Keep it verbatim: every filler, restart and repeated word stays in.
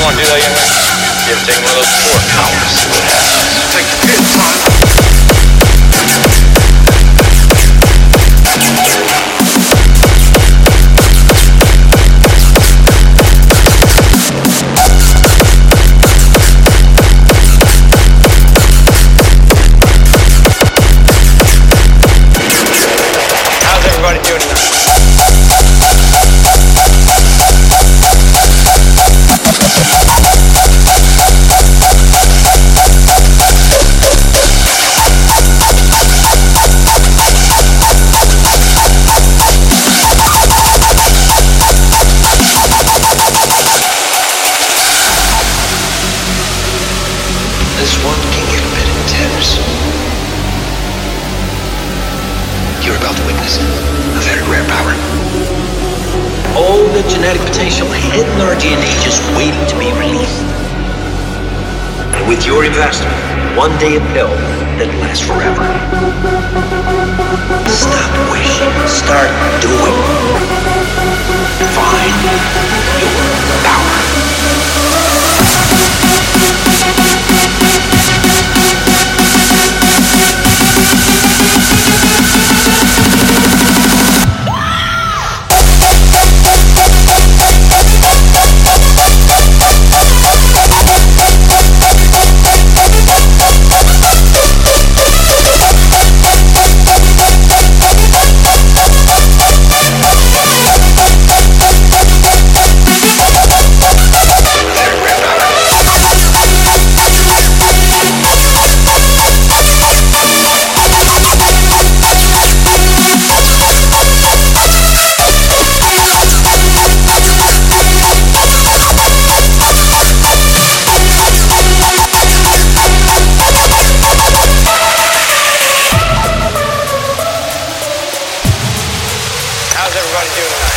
want to do that yet? You ever taken one of those before? I want to see what happens. Take the pit time. Genetic potential hidden in our D N A just waiting to be released. And with your investment, one day a pill that lasts forever. Stop wishing, start doing. Find your power.